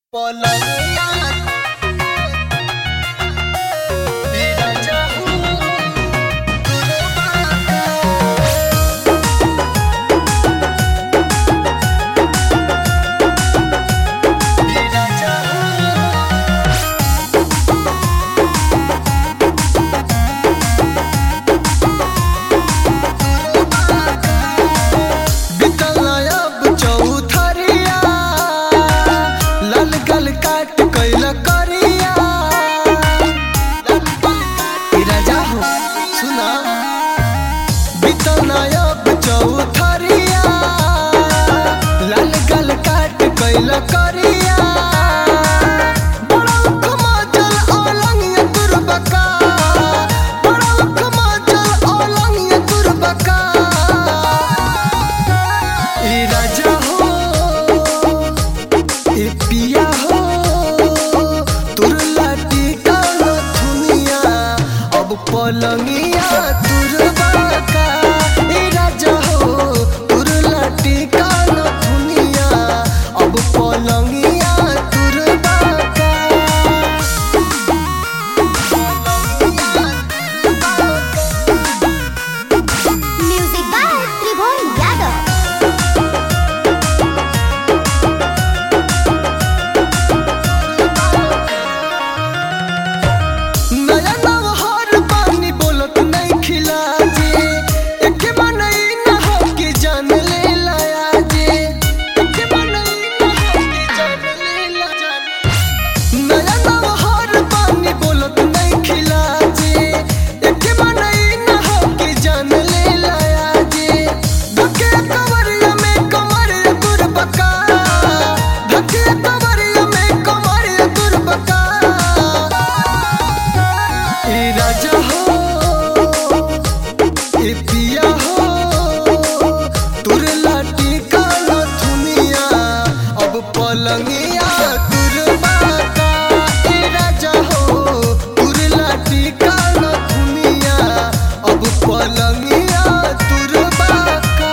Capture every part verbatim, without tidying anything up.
पलंगिया तेरा चाहूं कुर्बान तेरा काट कैला करिया तेरा जाहो सुना बीतल नायब चौथरिया लाल गल काट कैला करिया बड़ा खमाजल औलंगिया तुरबका बड़ा खमाजल औलंगिया तुरबका ए राजा हो ए पिया हो पलंगिया तुरबका ए राजा हो तुरलाटी कान दुनिया अब पलंगिया तुरबका म्यूजिक बाय त्रिभुवन यादव। पलंगिया तुरबका ए राजा हो तुरलाटी कान दुनिया अब पलंगिया तुरबका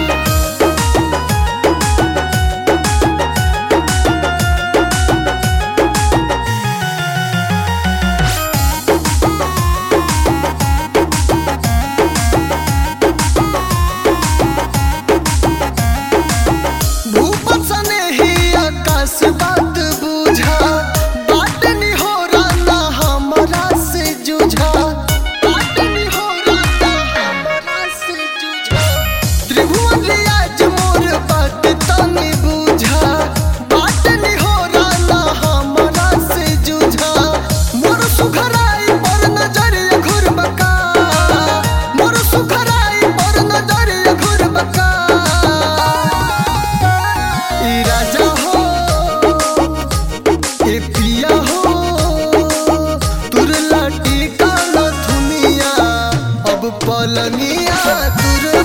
भूपत सने ही आकाश बात बुझा बात नहीं हो रहा हमारा से जुझा बात नहीं हो रहा हमारा से जुझा त्रिभुवन लियाज मोर बात तनी बुझा बात नहीं हो रहा हमारा से जुझा मोर सुखराई पर नजरिया घुरबका मोर सुखराई पर नजरिया घुरबका राजा हो ए पिया हो तुरलाटी कान दुनिया अब पलंगिया तुर